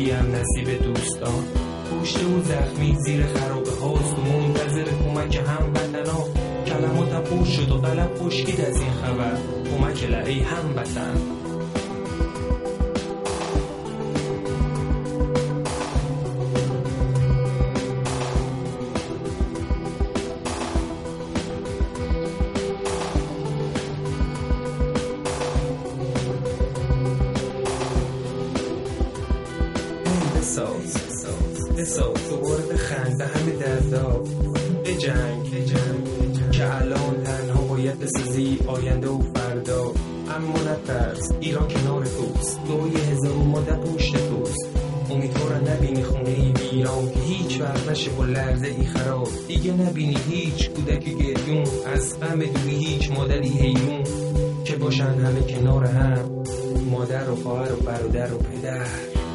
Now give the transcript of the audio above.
هم نصیب دوستان. کشته و زخمی زیر خرابه هاست و منتظر کمک هموطنا. کلماتم پوش شد و قلم خشکید از این خبر. کمک ای هموطن. بساز دوباره بخند به همه دردا. بجنگ که الان تنها باید بسازی آینده و فردا. اما نترس، ایران کنار توست، دعای هزار مادر پشت توست. امیدوارم نبینی خونه ای ویران که هیچ وقت نشه با لرزه ای خراب. دیگه نبینی هیچ کودک گریون، از غم دوری هیچ مادری حیرون. که باشن همه کنار هم، مادر و خواهر و برادر و پدر.